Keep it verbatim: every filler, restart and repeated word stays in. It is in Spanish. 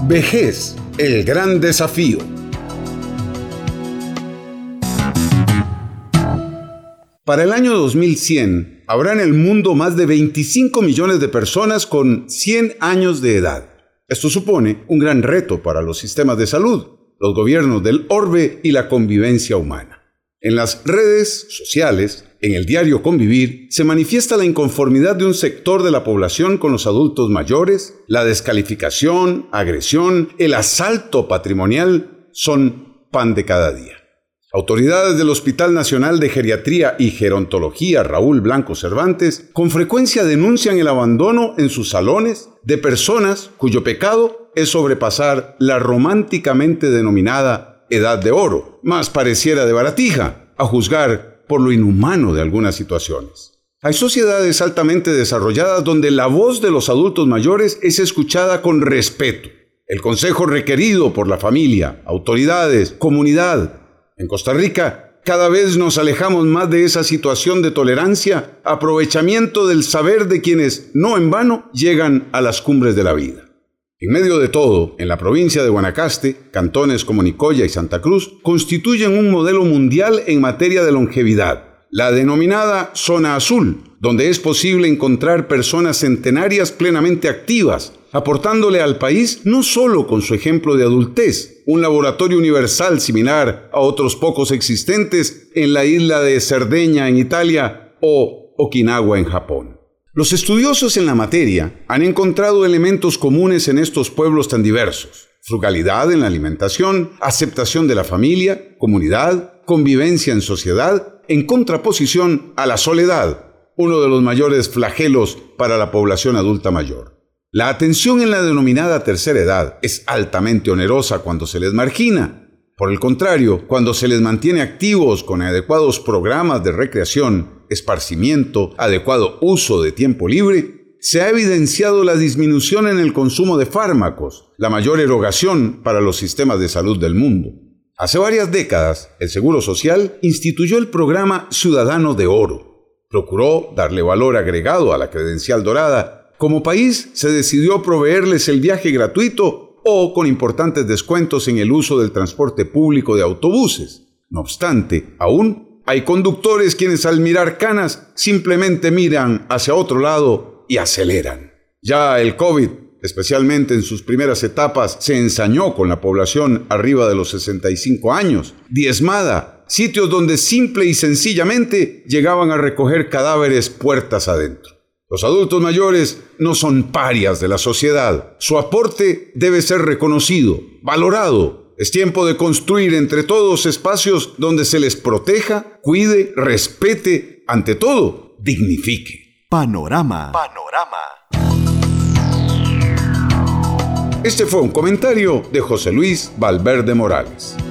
Vejez, el gran desafío. Para el año dos mil cien, habrá en el mundo más de veinticinco millones de personas con cien años de edad. Esto supone un gran reto para los sistemas de salud, los gobiernos del orbe y la convivencia humana. En las redes sociales, en el diario Convivir, se manifiesta la inconformidad de un sector de la población con los adultos mayores, la descalificación, agresión, el asalto patrimonial son pan de cada día. Autoridades del Hospital Nacional de Geriatría y Gerontología Raúl Blanco Cervantes con frecuencia denuncian el abandono en sus salones de personas cuyo pecado es sobrepasar la románticamente denominada edad de oro, más pareciera de baratija, a juzgar por lo inhumano de algunas situaciones. Hay sociedades altamente desarrolladas donde la voz de los adultos mayores es escuchada con respeto, el consejo requerido por la familia, autoridades, comunidad. En Costa Rica, cada vez nos alejamos más de esa situación de tolerancia, aprovechamiento del saber de quienes, no en vano, llegan a las cumbres de la vida. En medio de todo, en la provincia de Guanacaste, cantones como Nicoya y Santa Cruz constituyen un modelo mundial en materia de longevidad, la denominada Zona Azul, donde es posible encontrar personas centenarias plenamente activas, aportándole al país no solo con su ejemplo de adultez, un laboratorio universal similar a otros pocos existentes en la isla de Cerdeña en Italia o Okinawa en Japón. Los estudiosos en la materia han encontrado elementos comunes en estos pueblos tan diversos: frugalidad en la alimentación, aceptación de la familia, comunidad, convivencia en sociedad, en contraposición a la soledad, uno de los mayores flagelos para la población adulta mayor. La atención en la denominada tercera edad es altamente onerosa cuando se les margina. Por el contrario, cuando se les mantiene activos con adecuados programas de recreación, esparcimiento, adecuado uso de tiempo libre, se ha evidenciado la disminución en el consumo de fármacos, la mayor erogación para los sistemas de salud del mundo. Hace varias décadas, el Seguro Social instituyó el programa Ciudadano de Oro. Procuró darle valor agregado a la credencial dorada. Como país, se decidió proveerles el viaje gratuito o con importantes descuentos en el uso del transporte público de autobuses. No obstante, aún hay conductores quienes al mirar canas simplemente miran hacia otro lado y aceleran. Ya el COVID, especialmente en sus primeras etapas, se ensañó con la población arriba de los sesenta y cinco años, diezmada, sitios donde simple y sencillamente llegaban a recoger cadáveres puertas adentro. Los adultos mayores no son parias de la sociedad. Su aporte debe ser reconocido, valorado. Es tiempo de construir entre todos espacios donde se les proteja, cuide, respete, ante todo, dignifique. Panorama. Panorama. Este fue un comentario de José Luis Valverde Morales.